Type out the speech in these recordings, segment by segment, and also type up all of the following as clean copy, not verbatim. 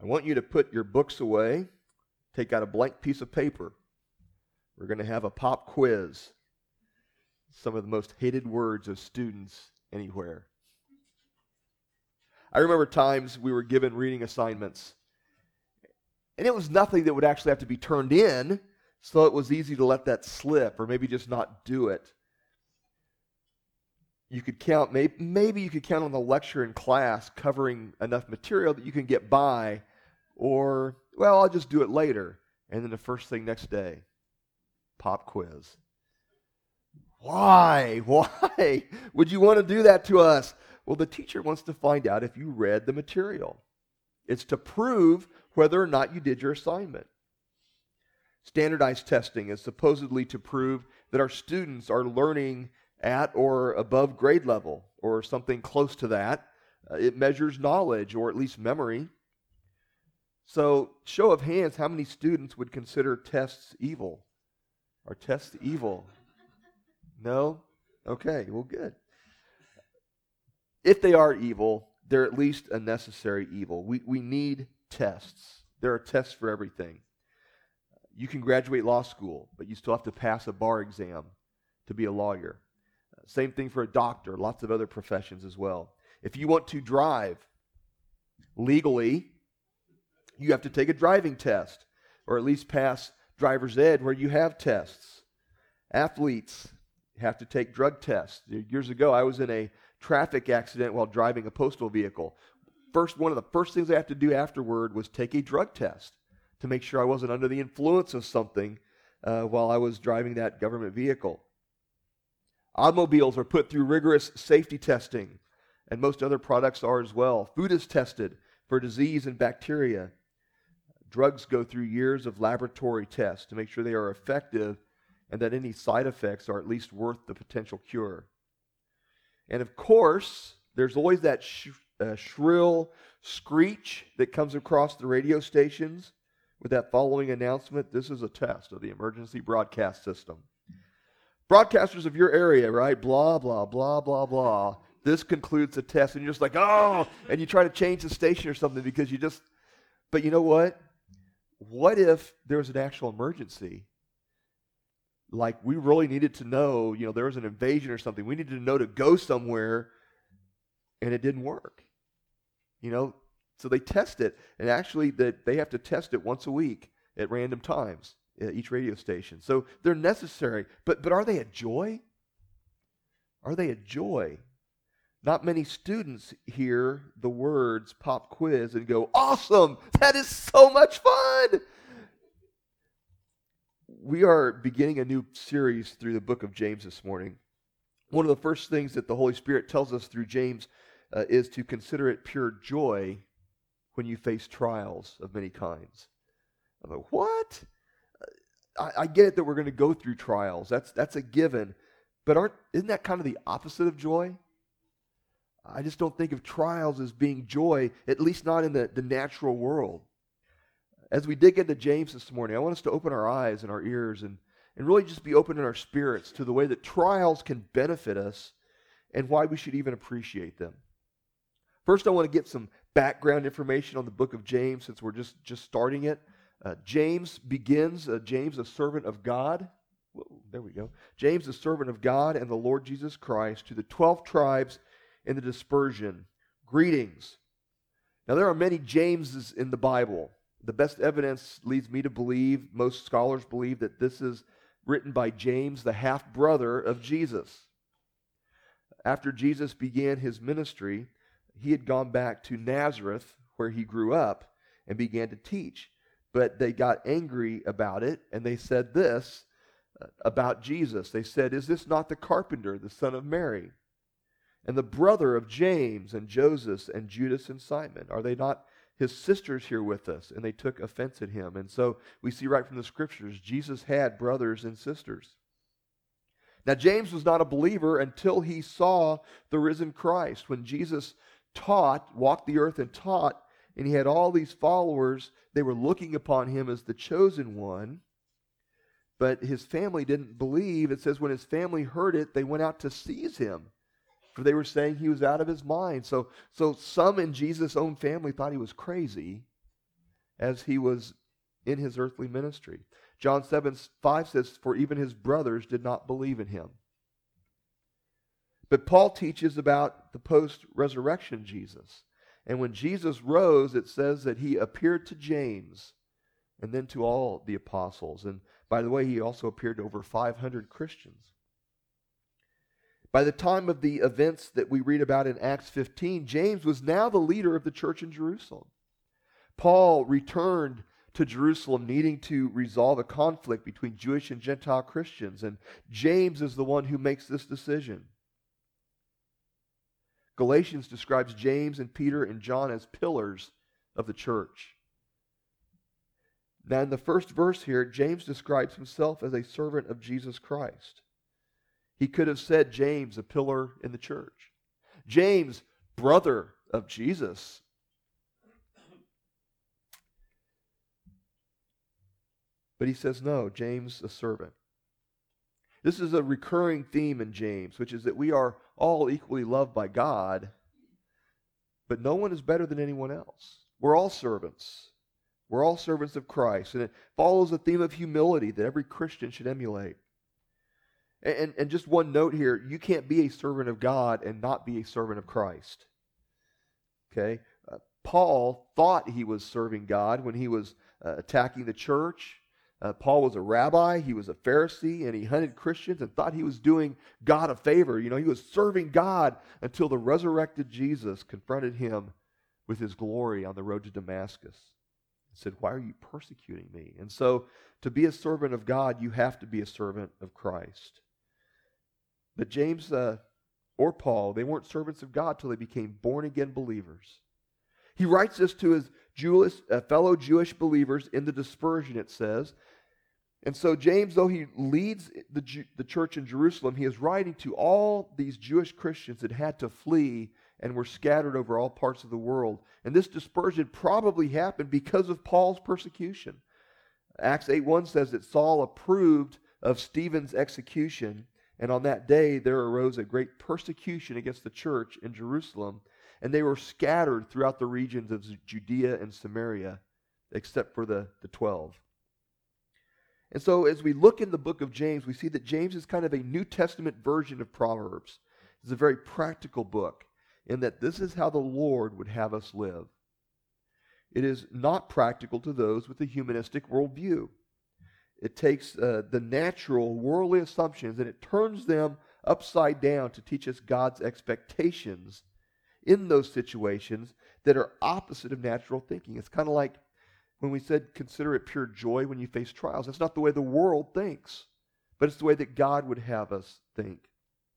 want you to put your books away, take out a blank piece of paper. We're going to have a pop quiz. Some of the most hated words of students anywhere. I remember times we were given reading assignments, and it was nothing that would actually have to be turned in, so it was easy to let that slip or maybe just not do it. You could count, maybe you could count on the lecture in class covering enough material that you can get by, or, well, I'll just do it later. And then the first thing next day, pop quiz. Why? Why would you want to do that to us? Well, the teacher wants to find out if you read the material. It's to prove whether or not you did your assignment. Standardized testing is supposedly to prove that our students are learning at or above grade level or something close to that. It measures knowledge or at least memory. So, show of hands, how many students would consider tests evil? Are tests evil? No? Okay, well, good. If they are evil, they're at least a necessary evil. We need tests. There are tests for everything. You can graduate law school, but you still have to pass a bar exam to be a lawyer. Same thing for a doctor, lots of other professions as well. If you want to drive legally, you have to take a driving test, or at least pass driver's ed where you have tests. Athletes have to take drug tests. Years ago, I was in a traffic accident while driving a postal vehicle. One of the first things I had to do afterward was take a drug test to make sure I wasn't under the influence of something while I was driving that government vehicle. Automobiles are put through rigorous safety testing, and most other products are as well. Food is tested for disease and bacteria. Drugs go through years of laboratory tests to make sure they are effective and that any side effects are at least worth the potential cure. And of course, there's always that shrill screech that comes across the radio stations with that following announcement: this is a test of the emergency broadcast system. Broadcasters of your area, right? Blah, blah, blah, blah, blah. This concludes the test. And you're just like, oh, and you try to change the station or something because but you know what? What if there was an actual emergency? Like we really needed to know, there was an invasion or something. We needed to know to go somewhere, and it didn't work. So they test it, and actually they have to test it once a week at random times at each radio station. So they're necessary, but are they a joy? Are they a joy? Not many students hear the words pop quiz and go, awesome, that is so much fun. We are beginning a new series through the book of James this morning. One of the first things that the Holy Spirit tells us through James is to consider it pure joy when you face trials of many kinds. I'm like, what? I get it that we're going to go through trials. That's a given. But isn't that kind of the opposite of joy? I just don't think of trials as being joy, at least not in the natural world. As we dig into James this morning, I want us to open our eyes and our ears and really just be open in our spirits to the way that trials can benefit us and why we should even appreciate them. First, I want to get some background information on the book of James since we're just starting it. James begins, James, a servant of God. Whoa, there we go. James, a servant of God and the Lord Jesus Christ, to the 12 tribes in the dispersion. Greetings. Now, there are many Jameses in the Bible. The best evidence leads me to believe, most scholars believe, that this is written by James, the half-brother of Jesus. After Jesus began his ministry, he had gone back to Nazareth, where he grew up, and began to teach. But they got angry about it, and they said this about Jesus. They said, "Is this not the carpenter, the son of Mary, and the brother of James and Joseph and Judas and Simon? Are they not his sisters here with us?" And they took offense at him. And so we see right from the scriptures, Jesus had brothers and sisters. Now, James was not a believer until he saw the risen Christ. When Jesus walked the earth and taught, and he had all these followers, they were looking upon him as the chosen one. But his family didn't believe. It says when his family heard it, they went out to seize him, for they were saying he was out of his mind. So some in Jesus' own family thought he was crazy. as he was in his earthly ministry. John 7:5 says, "For even his brothers did not believe in him." But Paul teaches about the post-resurrection Jesus. And when Jesus rose, it says that he appeared to James and then to all the apostles. And by the way, he also appeared to over 500 Christians. By the time of the events that we read about in Acts 15, James was now the leader of the church in Jerusalem. Paul returned to Jerusalem needing to resolve a conflict between Jewish and Gentile Christians, and James is the one who makes this decision. Galatians describes James and Peter and John as pillars of the church. Now in the first verse here, James describes himself as a servant of Jesus Christ. He could have said James, a pillar in the church. James, brother of Jesus. But he says no, James, a servant. This is a recurring theme in James, which is that we are all equally loved by God, but no one is better than anyone else. We're all servants. We're all servants of Christ. And it follows a theme of humility that every Christian should emulate. And just one note here, you can't be a servant of God and not be a servant of Christ. Okay? Paul thought he was serving God when he was attacking the church. Paul was a rabbi, he was a Pharisee, and he hunted Christians and thought he was doing God a favor. You know, he was serving God until the resurrected Jesus confronted him with his glory on the road to Damascus. He said, "Why are you persecuting me?" And so, to be a servant of God, you have to be a servant of Christ. But James or Paul, they weren't servants of God till they became born-again believers. He writes this to his fellow Jewish believers in the dispersion, it says. And so James, though he leads the church in Jerusalem, he is writing to all these Jewish Christians that had to flee and were scattered over all parts of the world. And this dispersion probably happened because of Paul's persecution. Acts 8:1 says that Saul approved of Stephen's execution, and on that day there arose a great persecution against the church in Jerusalem, and they were scattered throughout the regions of Judea and Samaria, except for the 12. And so as we look in the book of James, we see that James is kind of a New Testament version of Proverbs. It's a very practical book in that this is how the Lord would have us live. It is not practical to those with a humanistic worldview. It takes the natural worldly assumptions and it turns them upside down to teach us God's expectations in those situations that are opposite of natural thinking. It's kind of like when we said consider it pure joy when you face trials. That's not the way the world thinks, but it's the way that God would have us think.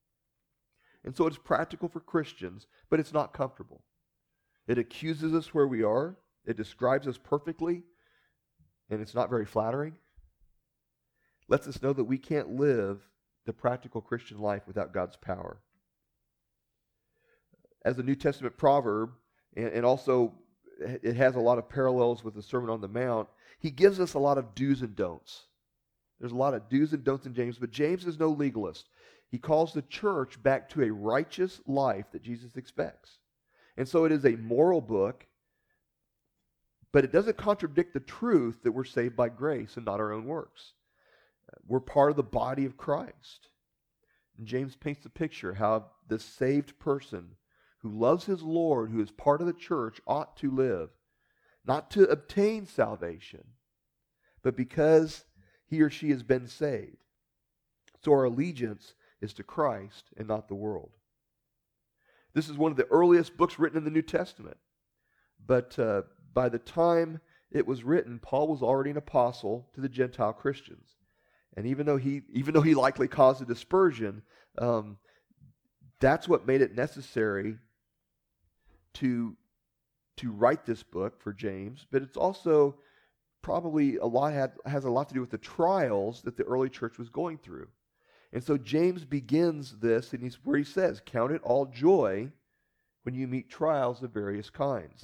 And so it's practical for Christians, but it's not comfortable. It accuses us where we are. It describes us perfectly, and it's not very flattering. Lets us know that we can't live the practical Christian life without God's power. As a New Testament proverb, and also it has a lot of parallels with the Sermon on the Mount, he gives us a lot of do's and don'ts. There's a lot of do's and don'ts in James, but James is no legalist. He calls the church back to a righteous life that Jesus expects. And so it is a moral book, but it doesn't contradict the truth that we're saved by grace and not our own works. We're part of the body of Christ. And James paints the picture how this saved person who loves his Lord, who is part of the church, ought to live. Not to obtain salvation, but because he or she has been saved. So our allegiance is to Christ and not the world. This is one of the earliest books written in the New Testament. But by the time it was written, Paul was already an apostle to the Gentile Christians. And even though he likely caused a dispersion, that's what made it necessary to write this book for James. But it's also probably has a lot to do with the trials that the early church was going through. And so James begins this, and where he says, "Count it all joy when you meet trials of various kinds."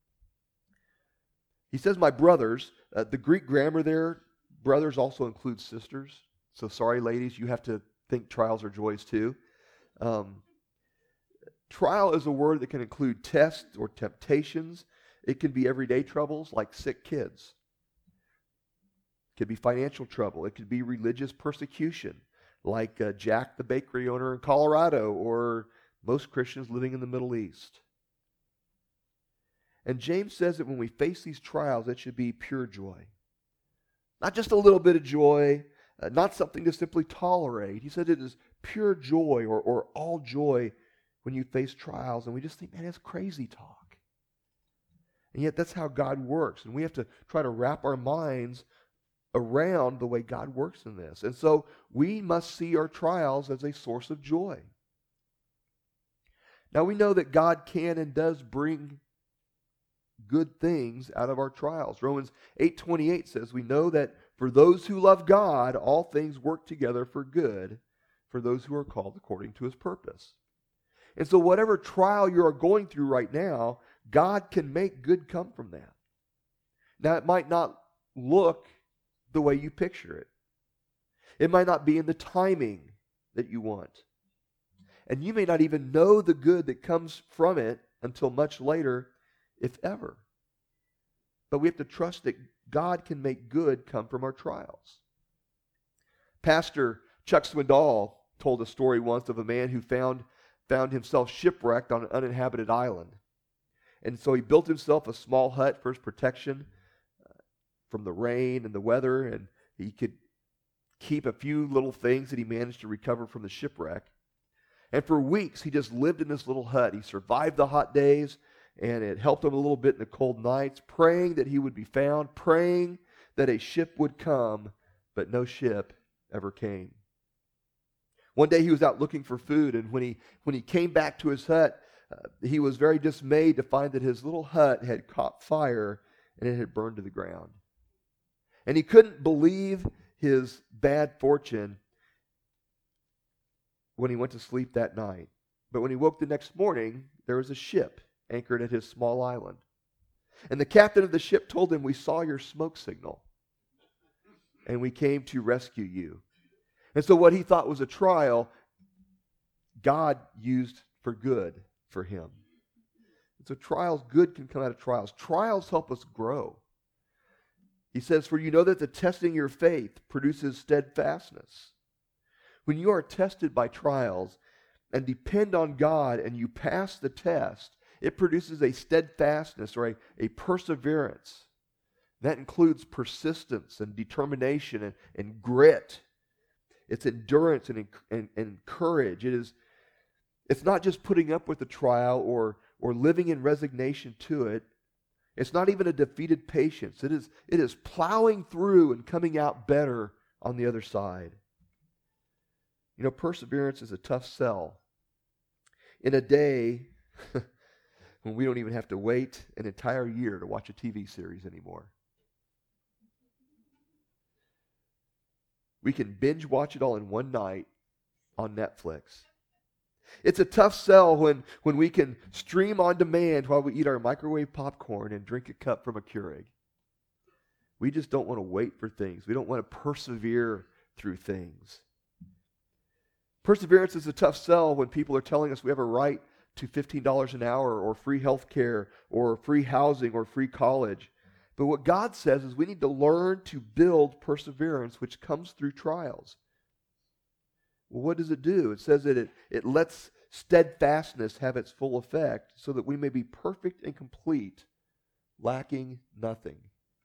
He says, "My brothers," the Greek grammar there, brothers also includes sisters. So sorry, ladies, you have to think trials are joys too. Trial is a word that can include tests or temptations. It can be everyday troubles like sick kids. It could be financial trouble. It could be religious persecution like Jack the bakery owner in Colorado or most Christians living in the Middle East. And James says that when we face these trials, it should be pure joy. Not just a little bit of joy, not something to simply tolerate. He said it is pure joy or all joy when you face trials. And we just think, man, that's crazy talk. And yet that's how God works. And we have to try to wrap our minds around the way God works in this. And so we must see our trials as a source of joy. Now we know that God can and does bring good things out of our trials. Romans 8:28 says, we know that for those who love God, all things work together for good for those who are called according to his purpose. And so whatever trial you are going through right now, God can make good come from that. Now it might not look the way you picture it. It might not be in the timing that you want. And you may not even know the good that comes from it until much later, if ever. But we have to trust that God can make good come from our trials. Pastor Chuck Swindoll told a story once of a man who found himself shipwrecked on an uninhabited island. And so he built himself a small hut for his protection from the rain and the weather, and he could keep a few little things that he managed to recover from the shipwreck. And for weeks, he just lived in this little hut. He survived the hot days, and it helped him a little bit in the cold nights, praying that he would be found, praying that a ship would come, but no ship ever came. One day he was out looking for food, and when he came back to his hut, he was very dismayed to find that his little hut had caught fire and it had burned to the ground. And he couldn't believe his bad fortune when he went to sleep that night. But when he woke the next morning, there was a ship anchored at his small island. And the captain of the ship told him, "We saw your smoke signal, and we came to rescue you." And so what he thought was a trial, God used for good for him. And so trials, good can come out of trials. Trials help us grow. He says, "For you know that the testing of your faith produces steadfastness." When you are tested by trials and depend on God and you pass the test, it produces a steadfastness or a perseverance. That includes persistence and determination and grit. It's endurance and courage. It's not just putting up with the trial or living in resignation to it. It's not even a defeated patience. It is plowing through and coming out better on the other side. You know, perseverance is a tough sell. In a day when we don't even have to wait an entire year to watch a TV series anymore. We can binge watch it all in one night on Netflix. It's a tough sell when we can stream on demand while we eat our microwave popcorn and drink a cup from a Keurig. We just don't want to wait for things. We don't want to persevere through things. Perseverance is a tough sell when people are telling us we have a right to $15 an hour or free health care or free housing or free college. But what God says is we need to learn to build perseverance, which comes through trials. Well, what does it do? It says that it lets steadfastness have its full effect so that we may be perfect and complete, lacking nothing.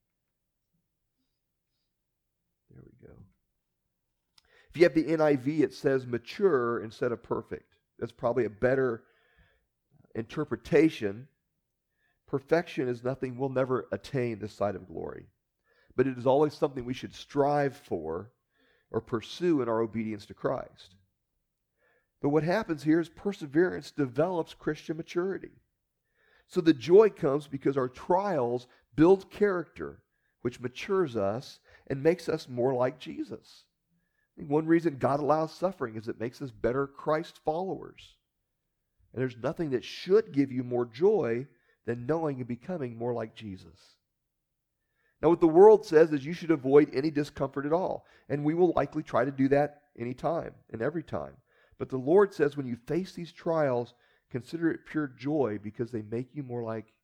There we go. If you have the NIV, it says mature instead of perfect. That's probably a better interpretation. Perfection is nothing we'll never attain this side of glory. But it is always something we should strive for or pursue in our obedience to Christ. But what happens here is perseverance develops Christian maturity. So the joy comes because our trials build character, which matures us and makes us more like Jesus. One reason God allows suffering is it makes us better Christ followers. And there's nothing that should give you more joy than knowing and becoming more like Jesus. Now, what the world says is you should avoid any discomfort at all. And we will likely try to do that anytime and every time. But the Lord says when you face these trials, consider it pure joy because they make you more like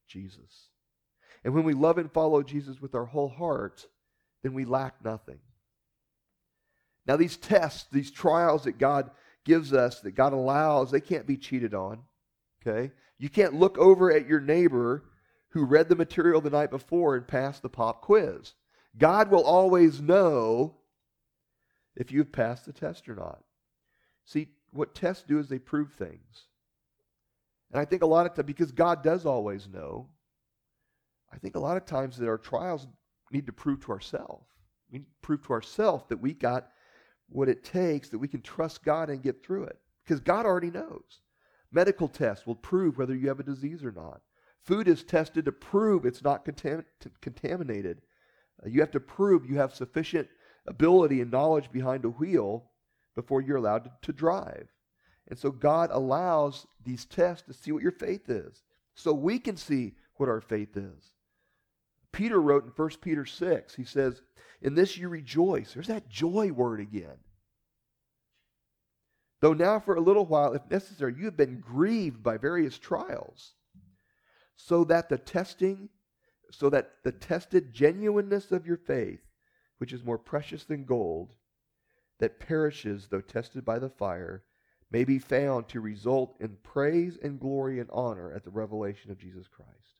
Jesus. And when we love and follow Jesus with our whole heart, then we lack nothing. Now these tests, these trials that God gives us, that God allows, they can't be cheated on. Okay? You can't look over at your neighbor who read the material the night before and passed the pop quiz. God will always know if you've passed the test or not. See, what tests do is they prove things. And I think a lot of times, because God does always know, I think a lot of times that our trials need to prove to ourselves. We need to prove to ourselves that we got what it takes, that we can trust God and get through it. Because God already knows. Medical tests will prove whether you have a disease or not. Food is tested to prove it's not contaminated. You have to prove you have sufficient ability and knowledge behind a wheel before you're allowed to drive. And so God allows these tests to see what your faith is, so we can see what our faith is. Peter wrote in 1 Peter 6, he says, "In this you rejoice." There's that joy word again. "Though now for a little while, if necessary, you have been grieved by various trials, so that the tested genuineness of your faith, which is more precious than gold, that perishes though tested by the fire, may be found to result in praise and glory and honor at the revelation of Jesus Christ."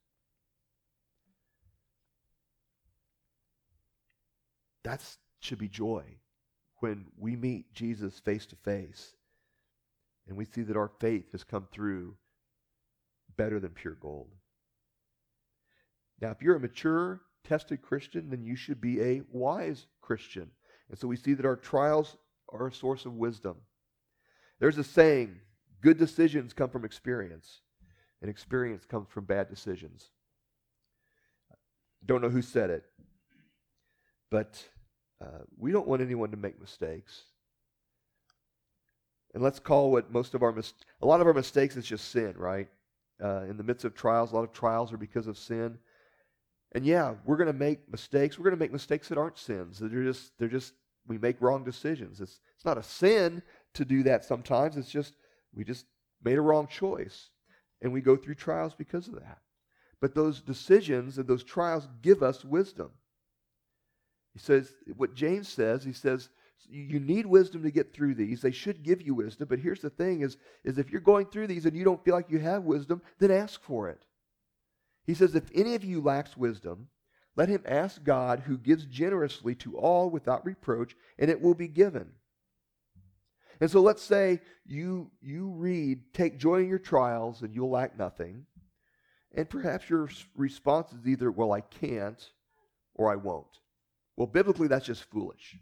That should be joy when we meet Jesus face to face and we see that our faith has come through better than pure gold. Now, if you're a mature, tested Christian, then you should be a wise Christian. And so we see that our trials are a source of wisdom. There's a saying, good decisions come from experience, and experience comes from bad decisions. Don't know who said it, but we don't want anyone to make mistakes. And let's call what a lot of our mistakes is just sin, right? In the midst of trials, a lot of trials are because of sin. And yeah, we're going to make mistakes. We're going to make mistakes that aren't sins. They're just we make wrong decisions. It's not a sin to do that sometimes. It's just we just made a wrong choice. And we go through trials because of that. But those decisions and those trials give us wisdom. He says, what James says, he says, you need wisdom to get through these. They should give you wisdom. But here's the thing is if you're going through these and you don't feel like you have wisdom, then ask for it. He says, if any of you lacks wisdom, let him ask God, who gives generously to all without reproach, and it will be given. And so let's say you read, take joy in your trials and you'll lack nothing. And perhaps your response is either, well, I can't, or I won't. Well, biblically, that's just foolish.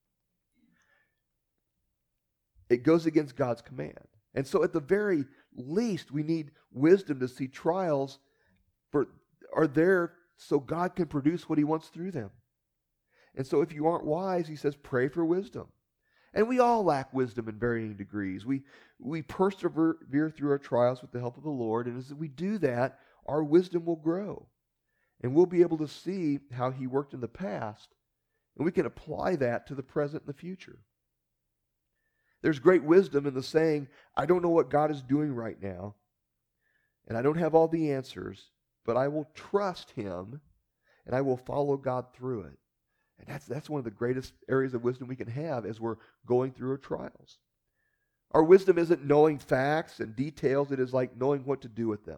It goes against God's command. And so at the very least, we need wisdom to see trials are there so God can produce what he wants through them. And so if you aren't wise, he says, pray for wisdom. And we all lack wisdom in varying degrees. We persevere through our trials with the help of the Lord. And as we do that, our wisdom will grow. And we'll be able to see how he worked in the past. And we can apply that to the present and the future. There's great wisdom in the saying, I don't know what God is doing right now. And I don't have all the answers. But I will trust him, and I will follow God through it. And that's one of the greatest areas of wisdom we can have as we're going through our trials. Our wisdom isn't knowing facts and details. It is like knowing what to do with them.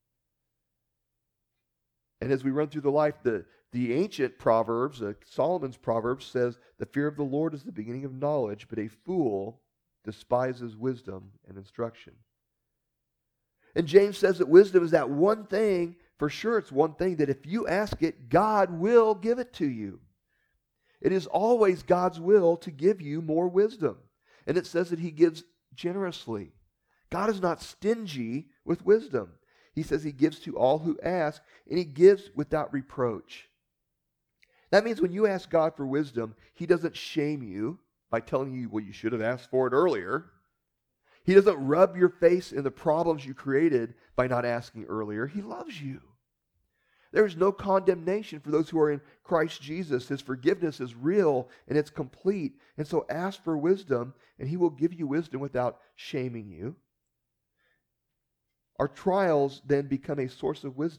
And as we run through the life, the ancient Proverbs, Solomon's Proverbs says, the fear of the Lord is the beginning of knowledge, but a fool despises wisdom and instruction. And James says that wisdom is that one thing. For sure, it's one thing that if you ask it, God will give it to you. It is always God's will to give you more wisdom. And it says that he gives generously. God is not stingy with wisdom. He says he gives to all who ask, and he gives without reproach. That means when you ask God for wisdom, he doesn't shame you by telling you, well, you should have asked for it earlier. He doesn't rub your face in the problems you created by not asking earlier. He loves you. There is no condemnation for those who are in Christ Jesus. His forgiveness is real and it's complete. And so ask for wisdom, and he will give you wisdom without shaming you. Our trials then become a source of wisdom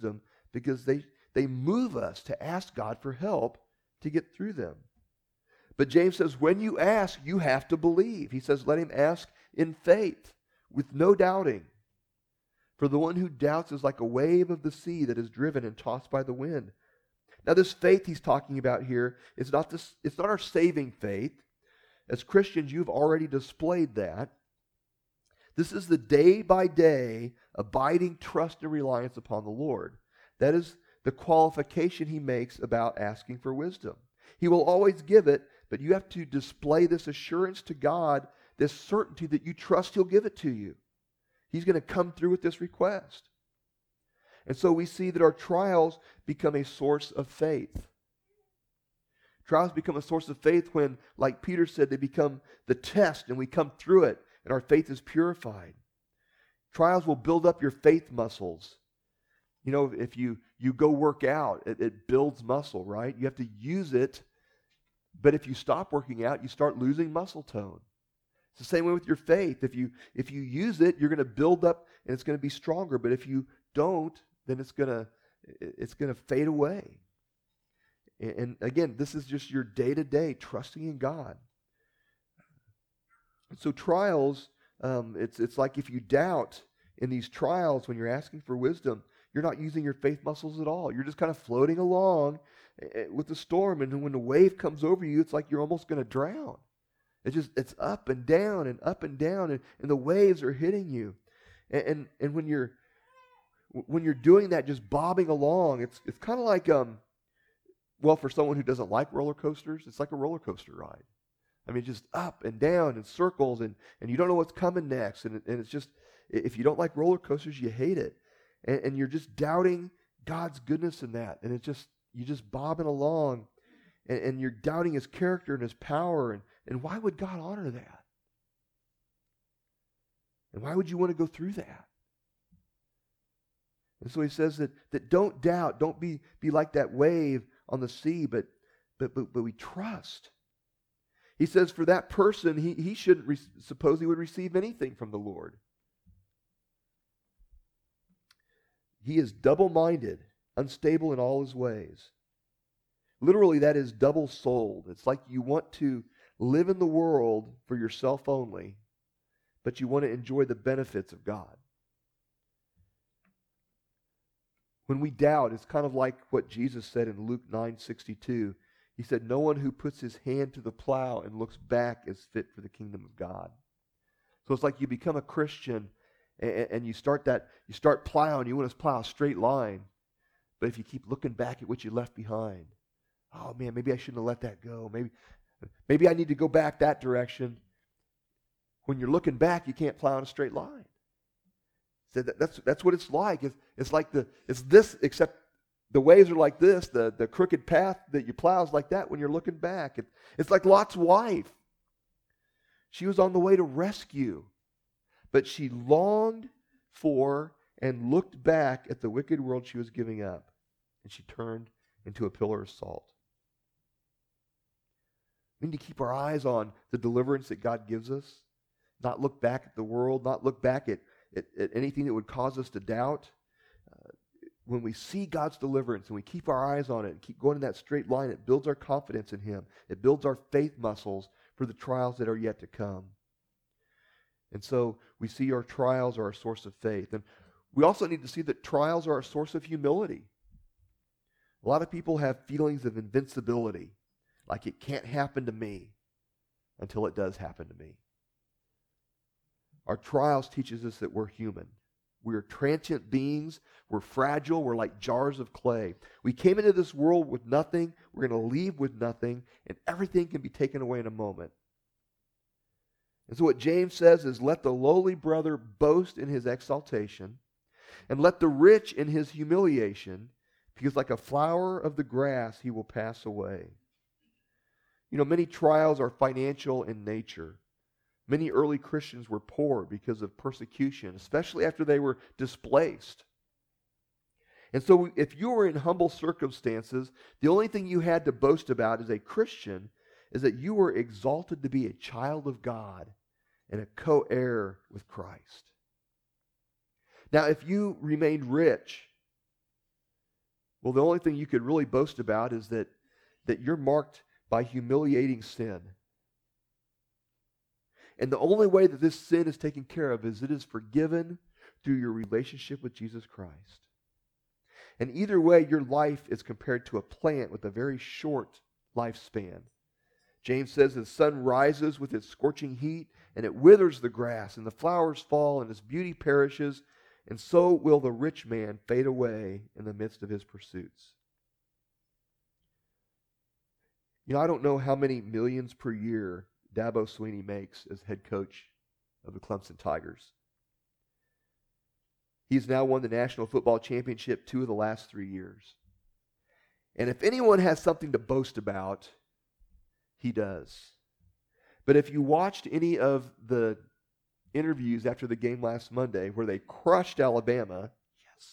because they move us to ask God for help to get through them. But James says, when you ask, you have to believe. He says, let him ask in faith, with no doubting. For the one who doubts is like a wave of the sea that is driven and tossed by the wind. Now, this faith he's talking about here is not it's not our saving faith. As Christians, you've already displayed that. This is the day-by-day abiding trust and reliance upon the Lord. That is the qualification he makes about asking for wisdom. He will always give it, but you have to display this assurance to God, this certainty that you trust he'll give it to you. He's going to come through with this request. And so we see that our trials become a source of faith. Trials become a source of faith when, like Peter said, they become the test and we come through it and our faith is purified. Trials will build up your faith muscles. You know, if you go work out, it builds muscle, right? You have to use it. But if you stop working out, you start losing muscle tone. It's the same way with your faith. If you use it, you're going to build up and it's going to be stronger. But if you don't, then it's going to fade away. And again, this is just your day-to-day trusting in God. So trials, it's like if you doubt in these trials when you're asking for wisdom, you're not using your faith muscles at all. You're just kind of floating along with the storm, and when the wave comes over you, it's like you're almost going to drown. It's up and down and up and down, and the waves are hitting you. And when you're doing that, just bobbing along, it's kind of like well, for someone who doesn't like roller coasters, it's like a roller coaster ride. I mean, just up and down in circles, and you don't know what's coming next, and it's just, if you don't like roller coasters, you hate it, and you're just doubting God's goodness in that, and you're just bobbing along, and you're doubting His character and His power, and why would God honor that? And why would you want to go through that? And so he says that don't doubt, don't be like that wave on the sea, but we trust. He says for that person, he shouldn't suppose he would receive anything from the Lord. He is double-minded, unstable in all his ways. Literally, that is double-souled. It's like you want to live in the world for yourself only, but you want to enjoy the benefits of God. When we doubt, it's kind of like what Jesus said in Luke 9:62. He said, no one who puts his hand to the plow and looks back is fit for the kingdom of God. So it's like you become a Christian and you start plowing, you want to plow a straight line. But if you keep looking back at what you left behind, oh man, maybe I shouldn't have let that go. Maybe I need to go back that direction. When you're looking back, you can't plow in a straight line. So that's what it's like. It's like it's this, except the waves are like this. The crooked path that you plow is like that when you're looking back. It's like Lot's wife. She was on the way to rescue, but she longed for and looked back at the wicked world she was giving up, and she turned into a pillar of salt. We need to keep our eyes on the deliverance that God gives us, not look back at the world, not look back at anything that would cause us to doubt. When we see God's deliverance and we keep our eyes on it and keep going in that straight line, it builds our confidence in Him. It builds our faith muscles for the trials that are yet to come. And so we see our trials are our source of faith. And we also need to see that trials are a source of humility. A lot of people have feelings of invincibility, like it can't happen to me until it does happen to me. Our trials teaches us that we're human. We're transient beings. We're fragile. We're like jars of clay. We came into this world with nothing. We're going to leave with nothing, and everything can be taken away in a moment. And so what James says is, let the lowly brother boast in his exaltation, and let the rich in his humiliation, because like a flower of the grass he will pass away. You know, many trials are financial in nature. Many early Christians were poor because of persecution, especially after they were displaced. And so if you were in humble circumstances, the only thing you had to boast about as a Christian is that you were exalted to be a child of God and a co-heir with Christ. Now, if you remained rich, Well, the only thing you could really boast about is that you're marked by humiliating sin. And the only way that this sin is taken care of is it is forgiven through your relationship with Jesus Christ. And either way, your life is compared to a plant with a very short lifespan. James says the sun rises with its scorching heat, and it withers the grass, and the flowers fall, and its beauty perishes, and so will the rich man fade away in the midst of his pursuits. You know, I don't know how many millions per year Dabo Swinney makes as head coach of the Clemson Tigers. He's now won the National Football Championship 2 of the last 3 years. And if anyone has something to boast about, he does. But if you watched any of the interviews after the game last Monday where they crushed Alabama, yes,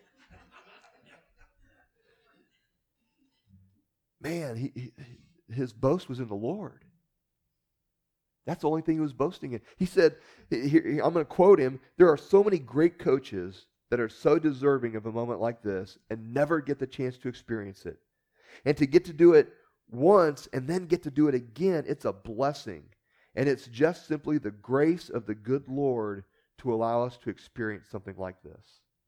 man, his boast was in the Lord. That's the only thing he was boasting in. He said, here, I'm going to quote him, there are so many great coaches that are so deserving of a moment like this and never get the chance to experience it. And to get to do it once and then get to do it again, it's a blessing. And it's just simply the grace of the good Lord to allow us to experience something like this.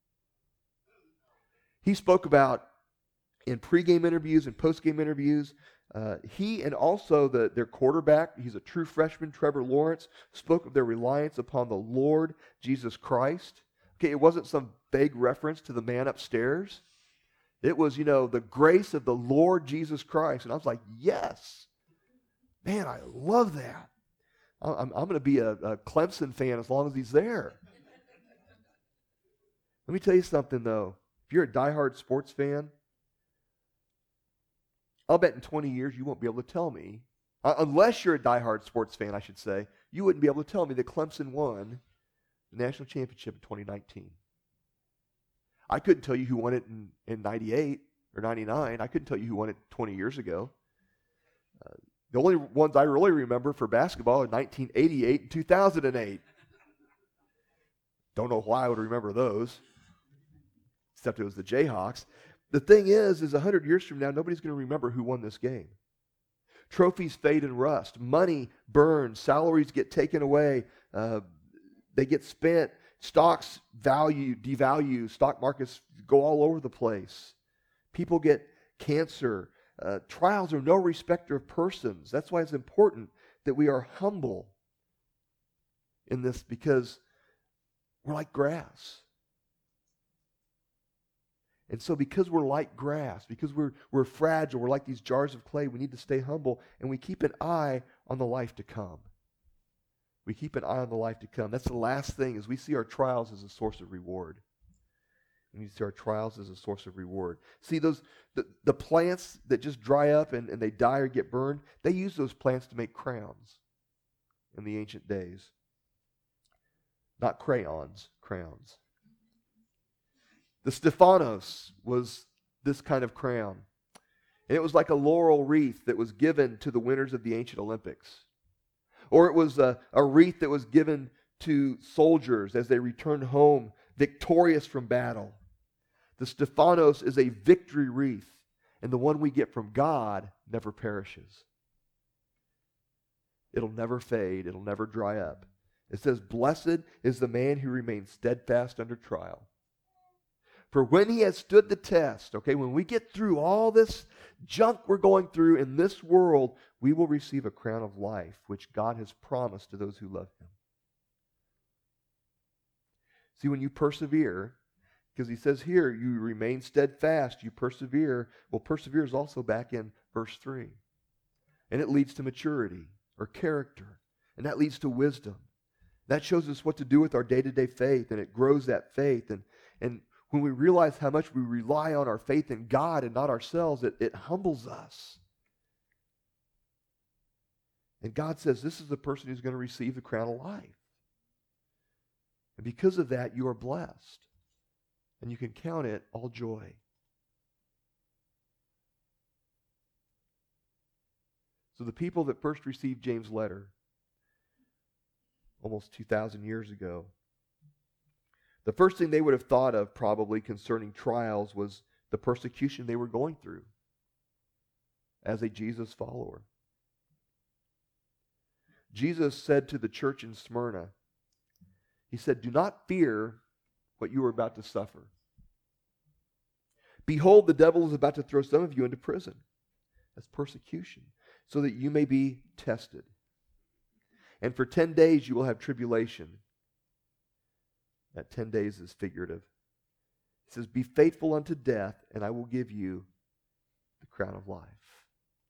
He spoke about in pregame interviews and postgame interviews, he and also their quarterback, he's a true freshman, Trevor Lawrence, spoke of their reliance upon the Lord Jesus Christ. Okay, it wasn't some vague reference to the man upstairs. It was, the grace of the Lord Jesus Christ. And I was like, yes. Man, I love that. I'm going to be a Clemson fan as long as he's there. Let me tell you something, though. If you're a diehard sports fan, I'll bet in 20 years you won't be able to tell me, unless you're a diehard sports fan, I should say, you wouldn't be able to tell me that Clemson won the national championship in 2019. I couldn't tell you who won it in 98 or 99. I couldn't tell you who won it 20 years ago. The only ones I really remember for basketball are 1988 and 2008. Don't know why I would remember those, except it was the Jayhawks. The thing is 100 years from now, nobody's going to remember who won this game. Trophies fade and rust. Money burns. Salaries get taken away. They get spent. Stocks devalue. Stock markets go all over the place. People get cancer. Trials are no respecter of persons. That's why it's important that we are humble in this, because we're like grass. And so because we're like grass, because we're fragile, we're like these jars of clay, we need to stay humble, and we keep an eye on the life to come. We keep an eye on the life to come. That's the last thing, is we see our trials as a source of reward. We need to see our trials as a source of reward. See, the plants that just dry up and they die or get burned, they use those plants to make crowns in the ancient days. Not crayons, crowns. The Stephanos was this kind of crown. And it was like a laurel wreath that was given to the winners of the ancient Olympics. Or it was a wreath that was given to soldiers as they returned home victorious from battle. The Stephanos is a victory wreath, and the one we get from God never perishes. It'll never fade. It'll never dry up. It says, "Blessed is the man who remains steadfast under trial. For when he has stood the test," okay, when we get through all this junk we're going through in this world, we will receive a crown of life, which God has promised to those who love him. See, when you persevere, because he says here, you remain steadfast, you persevere. Well, persevere is also back in verse 3. And it leads to maturity or character. And that leads to wisdom. That shows us what to do with our day-to-day faith, and it grows that faith. And when we realize how much we rely on our faith in God and not ourselves, it humbles us. And God says, this is the person who's going to receive the crown of life. And because of that, you are blessed. And you can count it all joy. So the people that first received James' letter, almost 2,000 years ago, the first thing they would have thought of probably concerning trials was the persecution they were going through as a Jesus follower. Jesus said to the church in Smyrna, he said, "Do not fear what you are about to suffer. Behold, the devil is about to throw some of you into prison." That's persecution. "So that you may be tested. And for 10 days you will have tribulation." That 10 days is figurative. It says, "Be faithful unto death, and I will give you the crown of life."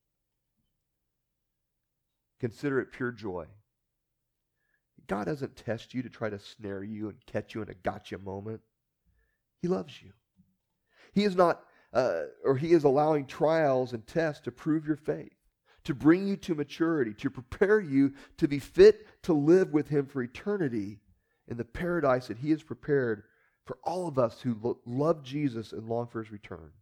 Consider it pure joy. God doesn't test you to try to snare you and catch you in a gotcha moment. He loves you. He is not, He is allowing trials and tests to prove your faith, to bring you to maturity, to prepare you to be fit to live with Him for eternity in the paradise that He has prepared for all of us who love Jesus and long for His return.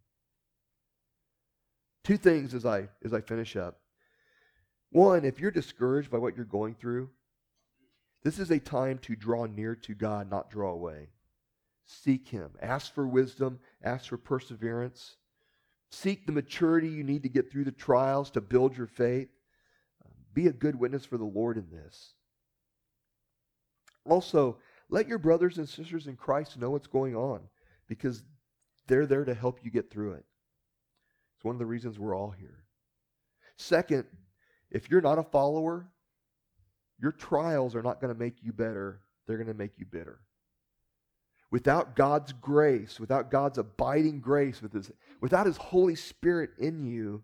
Two things as I finish up. One, if you're discouraged by what you're going through, this is a time to draw near to God, not draw away. Seek Him. Ask for wisdom. Ask for perseverance. Seek the maturity you need to get through the trials to build your faith. Be a good witness for the Lord in this. Also, let your brothers and sisters in Christ know what's going on, because they're there to help you get through it. It's one of the reasons we're all here. Second, if you're not a follower, your trials are not going to make you better. They're going to make you bitter. Without God's grace, without God's abiding grace, without His Holy Spirit in you,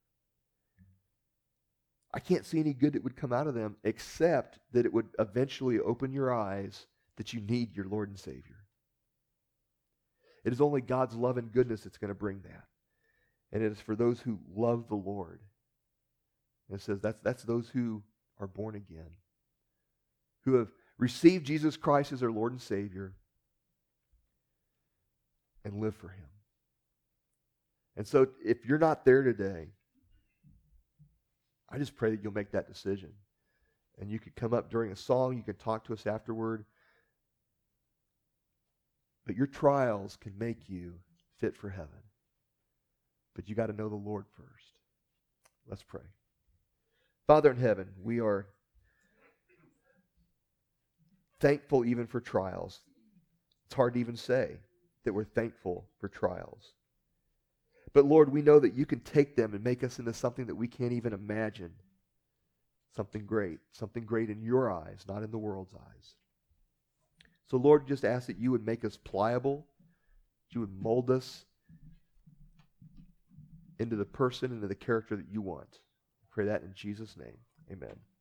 I can't see any good that would come out of them, except that it would eventually open your eyes that you need your Lord and Savior. It is only God's love and goodness that's going to bring that. And it is for those who love the Lord. And it says that's those who are born again, who have received Jesus Christ as their Lord and Savior and live for Him. And so if you're not there today, I just pray that you'll make that decision. And you could come up during a song, you can talk to us afterward. But your trials can make you fit for heaven. But you got to know the Lord first. Let's pray. Father in heaven, we are thankful even for trials. It's hard to even say that we're thankful for trials. But Lord, we know that you can take them and make us into something that we can't even imagine. Something great in your eyes, not in the world's eyes. So Lord, just ask that you would make us pliable, that you would mold us into the person, into the character that you want. I pray that in Jesus' name. Amen.